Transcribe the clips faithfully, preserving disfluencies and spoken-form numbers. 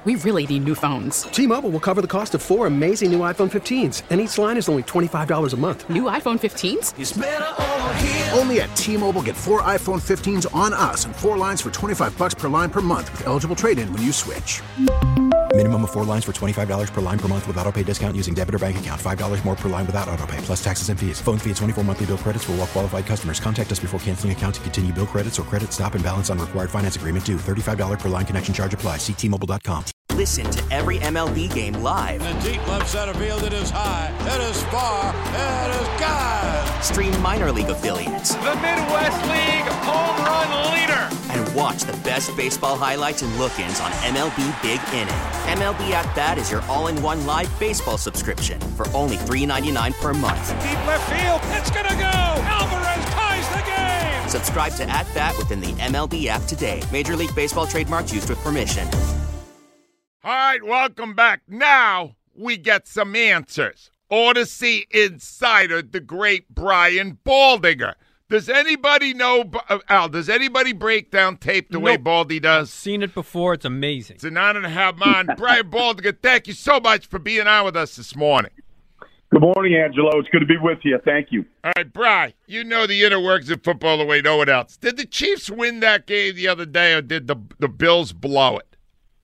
We really need new phones. T-Mobile will cover the cost of four amazing new iPhone fifteens, and each line is only twenty-five dollars a month. New iPhone fifteens? It's better over here. Only at T-Mobile, get four iPhone fifteens on us and four lines for twenty-five dollars per line per month with eligible trade-in when you switch. Minimum of four lines for twenty-five dollars per line per month with autopay discount using debit or bank account. five dollars more per line without autopay, plus taxes and fees. Phone fee at twenty-four monthly bill credits for well-qualified customers. Contact us before canceling account to continue bill credits or credit stop and balance on required finance agreement due. thirty-five dollars per line connection charge applies. See T Mobile dot com. Listen to every M L B game live. In the deep left center field, it is high, it is far, it is gone. Stream minor league affiliates. The Midwest League home run leader. And watch the best baseball highlights and look-ins on M L B Big Inning. M L B At Bat is your all-in-one live baseball subscription for only three dollars and ninety-nine cents per month. Deep left field, it's gonna go. Alvarez ties the game. Subscribe to At Bat within the M L B app today. Major League Baseball trademarks used with permission. All right, welcome back. Now we get some answers. Odyssey Insider, the great Brian Baldinger. Does anybody know, uh, Al, does anybody break down tape the nope. way Baldy does? I've seen it before. It's amazing. It's an honor to have him on. Brian Baldinger, thank you so much for being on with us this morning. Good morning, Angelo. It's good to be with you. Thank you. All right, Brian, you know the inner workings of football the way no one else. Did the Chiefs win that game the other day, or did the the Bills blow it?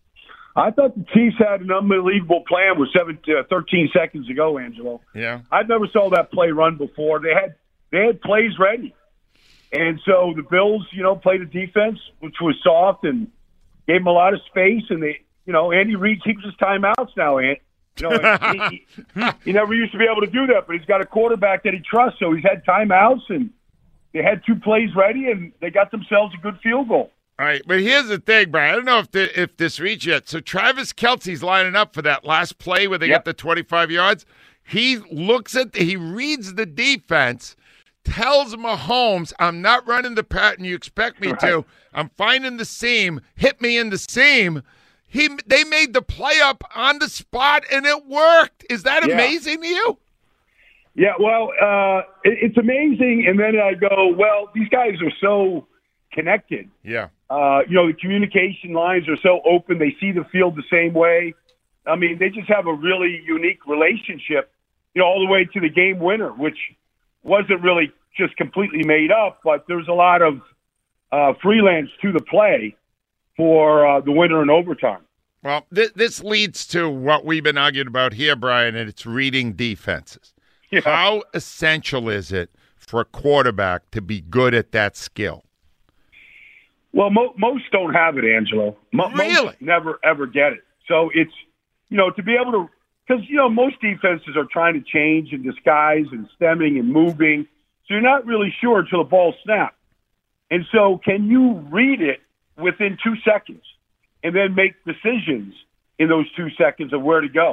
I thought the Chiefs had an unbelievable plan with seven, uh, thirteen seconds to go, Angelo. Yeah. I've never saw that play run before. They had they had plays ready. And so the Bills, you know, played a defense, which was soft and gave them a lot of space. And, they, you know, Andy Reid keeps his timeouts now, Ant. You know, he, he, he never used to be able to do that, but he's got a quarterback that he trusts. So he's had timeouts, and they had two plays ready, and they got themselves a good field goal. All right, but here's the thing, Brian. I don't know if the, if this reached yet. So Travis Kelce's lining up for that last play where they yep. get the twenty-five yards. He looks at, the, he reads the defense, tells Mahomes, I'm not running the pattern you expect me right. to. I'm finding the seam. Hit me in the seam. He, they made the play up on the spot, and it worked. Is that yeah. amazing to you? Yeah, well, uh, it, it's amazing. And then I go, well, these guys are so connected. Yeah. Uh, you know, the communication lines are so open. They see the field the same way. I mean, they just have a really unique relationship, you know, all the way to the game winner, which wasn't really just completely made up, but there's a lot of uh, freelance to the play for uh, the winner in overtime. Well, th- this leads to what we've been arguing about here, Brian, and it's reading defenses. Yeah. How essential is it for a quarterback to be good at that skill? Well, mo- most don't have it, Angelo. Mo- really? Most never, ever get it. So it's, you know, to be able to, because, you know, most defenses are trying to change and disguise and stemming and moving. So you're not really sure until the ball snaps. And so can you read it within two seconds and then make decisions in those two seconds of where to go?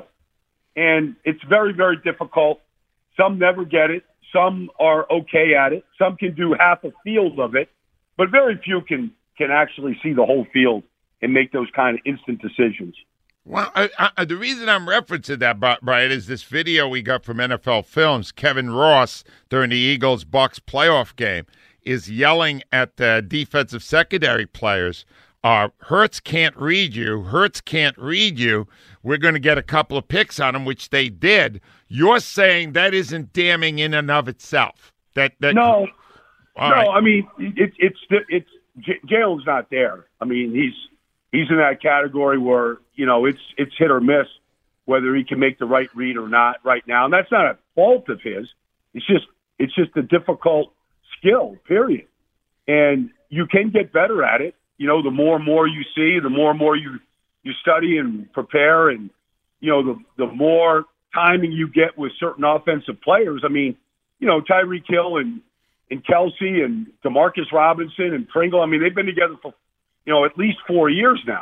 And it's very, very difficult. Some never get it. Some are okay at it. Some can do half a field of it. But very few can can actually see the whole field and make those kind of instant decisions. Well, I, I, the reason I'm referencing that, Brian, is this video we got from N F L Films. Kevin Ross, during the Eagles-Bucs playoff game, is yelling at the defensive secondary players, uh, Hurts can't read you, Hurts can't read you, we're going to get a couple of picks on him, which they did. You're saying that isn't damning in and of itself? That, that No, All no, right. I mean, it, it's it's J- Jalen's not there. I mean, he's he's in that category where, you know, it's it's hit or miss whether he can make the right read or not right now. And that's not a fault of his. It's just it's just a difficult skill, period. And you can get better at it. You know, the more and more you see, the more and more you, you study and prepare, and, you know, the the more timing you get with certain offensive players. I mean, you know, Tyreek Hill and and Kelsey and Demarcus Robinson and Pringle, I mean, they've been together for, you know, at least four years now.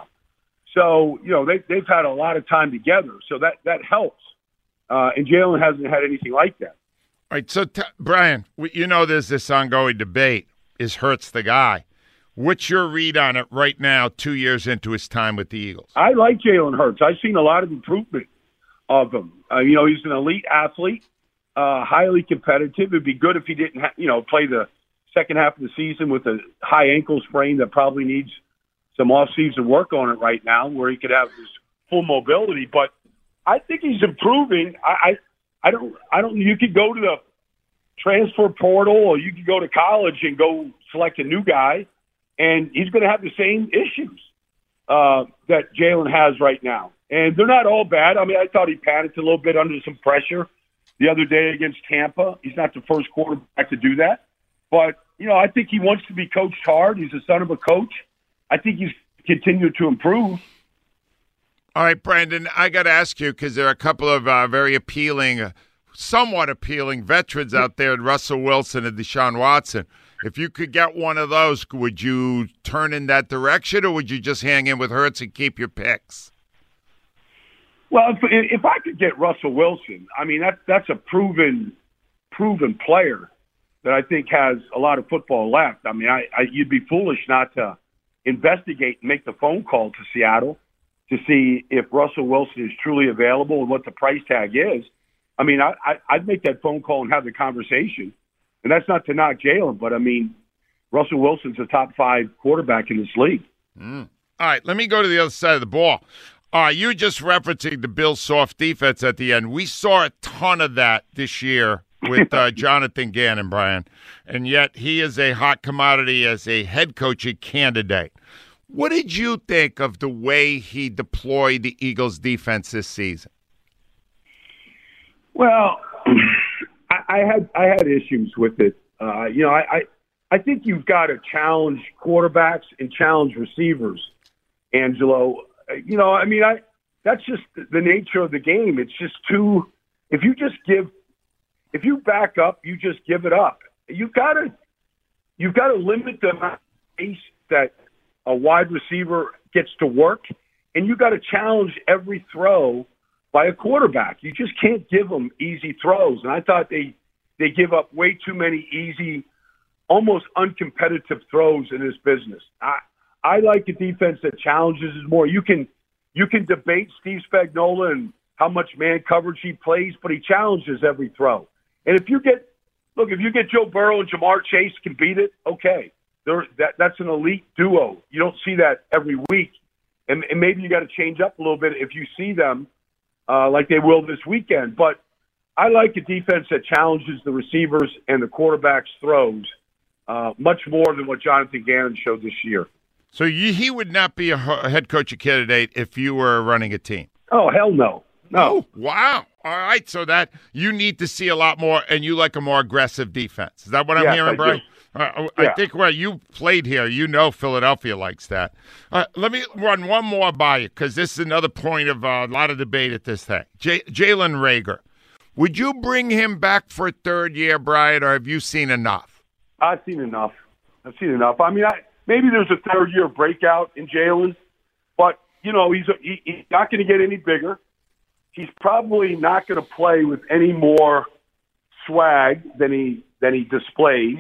So, you know, they, they've had a lot of time together. So that, that helps. Uh, and Jalen hasn't had anything like that. All right, so, t- Brian, you know there's this ongoing debate. Is Hurts the guy? What's your read on it right now, two years into his time with the Eagles? I like Jalen Hurts. I've seen a lot of improvement of him. Uh, you know, he's an elite athlete. Uh, highly competitive. It'd be good if he didn't, ha- you know, play the second half of the season with a high ankle sprain that probably needs some off-season work on it right now, where he could have his full mobility, but I think he's improving. I, I, I don't, I don't. You could go to the transfer portal, or you could go to college and go select a new guy, and he's going to have the same issues uh, that Jalen has right now. And they're not all bad. I mean, I thought he panicked a little bit under some pressure the other day against Tampa. He's not the first quarterback to do that. But, you know, I think he wants to be coached hard. He's the son of a coach. I think he's continued to improve. All right, Brandon, I got to ask you, because there are a couple of uh, very appealing, uh, somewhat appealing veterans out there, Russell Wilson and Deshaun Watson. If you could get one of those, would you turn in that direction, or would you just hang in with Hurts and keep your picks? Well, if, if I could get Russell Wilson, I mean, that, that's a proven proven player that I think has a lot of football left. I mean, I, I, you'd be foolish not to investigate and make the phone call to Seattle to see if Russell Wilson is truly available and what the price tag is. I mean, I, I, I'd make that phone call and have the conversation. And that's not to knock Jalen, but, I mean, Russell Wilson's a top five quarterback in this league. Mm. All right, let me go to the other side of the ball. Uh, you were just referencing the Bills' soft defense at the end. We saw a ton of that this year with uh, Jonathan Gannon, Brian, and yet he is a hot commodity as a head coaching candidate. What did you think of the way he deployed the Eagles' defense this season? Well, I, I had I had issues with it. Uh, you know, I, I I think you've got to challenge quarterbacks and challenge receivers, Angelo. You know, I mean, I that's just the nature of the game. It's just too. If you just give, if you back up, you just give it up. You've got to, you've got to limit the amount of space that a wide receiver gets to work, and you got to challenge every throw by a quarterback. You just can't give them easy throws. And I thought they they give up way too many easy, almost uncompetitive throws in this business. I. I like a defense that challenges more. You can you can debate Steve Spagnuolo and how much man coverage he plays, but he challenges every throw. And if you get look, if you get Joe Burrow and Jamar Chase can beat it, okay. They're, that that's an elite duo. You don't see that every week, and, and maybe you got to change up a little bit if you see them uh, like they will this weekend. But I like a defense that challenges the receivers and the quarterback's throws uh, much more than what Jonathan Gannon showed this year. So you, he would not be a head coaching candidate if you were running a team? Oh, hell no. No. Oh, wow. All right. So that you need to see a lot more, and you like a more aggressive defense. Is that what I'm yes, hearing, I Brian? Uh, I yeah. think where you played here, you know Philadelphia likes that. Uh, let me run one more by you, because this is another point of uh, a lot of debate at this thing. J- Jalen Reagor. Would you bring him back for a third year, Brian, or have you seen enough? I've seen enough. I've seen enough. I mean, I – maybe there's a third-year breakout in Jalen, but, you know, he's, a, he, he's not going to get any bigger. He's probably not going to play with any more swag than he than he displays.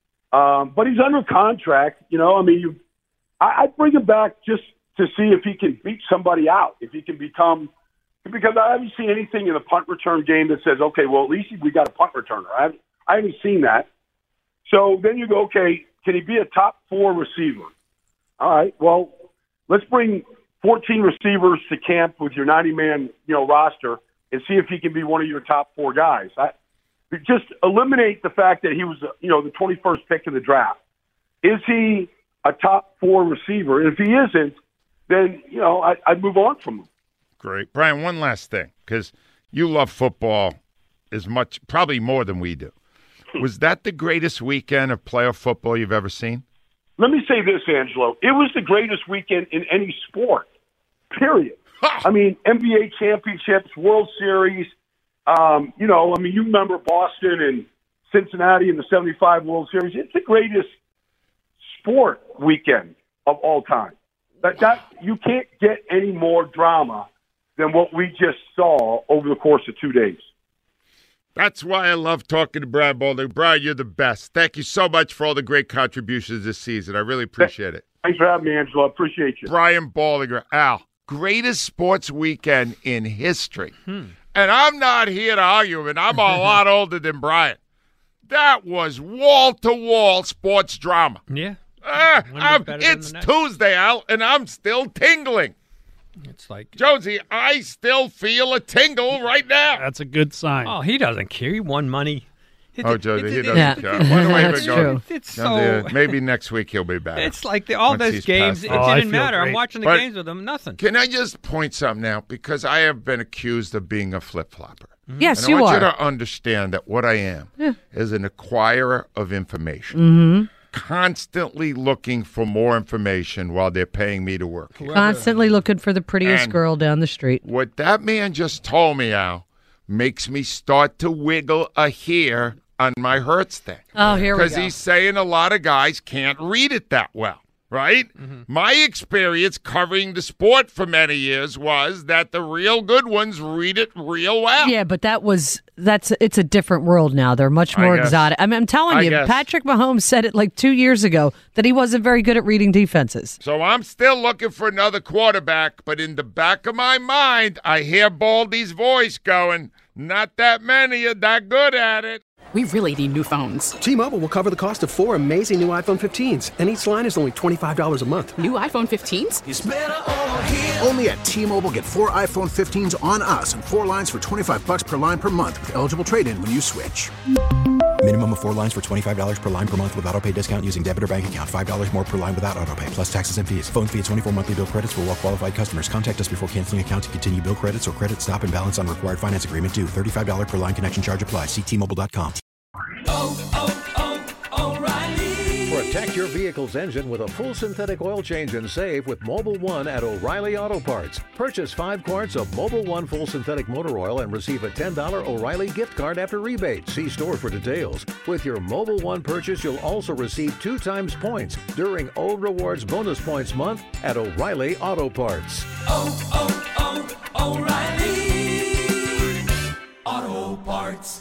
Um, but he's under contract. You know, I mean, you, I, I'd bring him back just to see if he can beat somebody out, if he can become – because I haven't seen anything in the punt return game that says, okay, well, at least we got a punt returner. I haven't, I haven't seen that. So then you go, okay, can he be a top four receiver? All right, well, let's bring fourteen receivers to camp with your ninety-man, you know, roster and see if he can be one of your top four guys. I, just eliminate the fact that he was, you know, the twenty-first pick in the draft. Is he a top four receiver? And if he isn't, then, you know, I, I'd move on from him. Great. Brian, one last thing, because you love football as much, probably more than we do. Was that the greatest weekend of playoff football you've ever seen? Let me say this, Angelo. It was the greatest weekend in any sport, period. I mean, N B A championships, World Series. Um, you know, I mean, you remember Boston and Cincinnati in the seventy-five World Series. It's the greatest sport weekend of all time. That, that you can't get any more drama than what we just saw over the course of two days. That's why I love talking to Brian Baldinger. Brian, you're the best. Thank you so much for all the great contributions this season. I really appreciate it. Thanks for having me, Angelo. I appreciate you. Brian Baldinger. Al, greatest sports weekend in history. Hmm. And I'm not here to argue, and I'm a lot older than Brian. That was wall-to-wall sports drama. Yeah. Uh, it's Tuesday, Al, and I'm still tingling. It's like Jonesy, I still feel a tingle right now. That's a good sign. Oh, he doesn't care. He won money. It, oh, it, Jonesy, it, he it, doesn't yeah. care. Why do I That's even go? true. It's Jonesy, so. maybe next week he'll be better. It's like the, all Once those he's games. past It it. Oh, I didn't feel matter. great. I'm watching the But games with him. Nothing. Can I just point something out? Because I have been accused of being a flip-flopper. Yes, and you I want are. you to understand that what I am Yeah. is an acquirer of information. Mm-hmm. Constantly looking for more information while they're paying me to work here. Constantly looking for the prettiest And girl down the street. What that man just told me, Al, makes me start to wiggle a hair on my Hertz thing. Oh, here we Because go. he's saying a lot of guys can't read it that well, right? Mm-hmm. My experience covering the sport for many years was that the real good ones read it real well. Yeah, but that was that's it's a different world now. They're much more I guess. exotic. I mean, I'm telling I you, guess. Patrick Mahomes said it like two years ago that he wasn't very good at reading defenses. So I'm still looking for another quarterback, but in the back of my mind, I hear Baldy's voice going, not that many are that good at it. We really need new phones. T-Mobile will cover the cost of four amazing new iPhone fifteens, and each line is only twenty-five dollars a month. New iPhone fifteens? Only at T-Mobile, get four iPhone fifteens on us and four lines for twenty-five bucks per line per month with eligible trade-in when you switch. Minimum of four lines for twenty-five dollars per line per month with autopay discount using debit or bank account. five dollars more per line without autopay, plus taxes and fees. Phone fee at twenty-four monthly bill credits for well-qualified customers. Contact us before canceling account to continue bill credits or credit stop and balance on required finance agreement due. thirty-five dollars per line connection charge applies. See T Mobile dot com. Oh, oh, oh, O'Reilly. Protect your vehicle's engine with a full synthetic oil change and save with Mobile One at O'Reilly Auto Parts. Purchase five quarts of Mobile One full synthetic motor oil and receive a ten dollars O'Reilly gift card after rebate. See store for details. With your Mobile One purchase, you'll also receive two times points during O Rewards Bonus Points Month at O'Reilly Auto Parts. Oh, oh, oh, O'Reilly Auto Parts.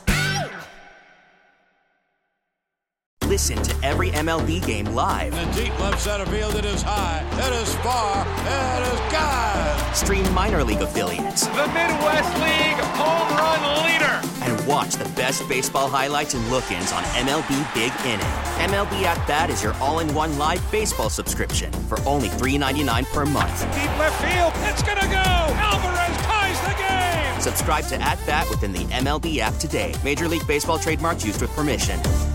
Listen to every M L B game live. In the deep left center field, it is high, it is far, it is gone. Stream minor league affiliates. The Midwest League home run leader. And watch the best baseball highlights and look-ins on M L B Big Inning. M L B At Bat is your all-in-one live baseball subscription for only three dollars and ninety-nine cents per month. Deep left field, it's gonna go. Alvarez ties the game. Subscribe to At Bat within the M L B app today. Major League Baseball trademarks used with permission.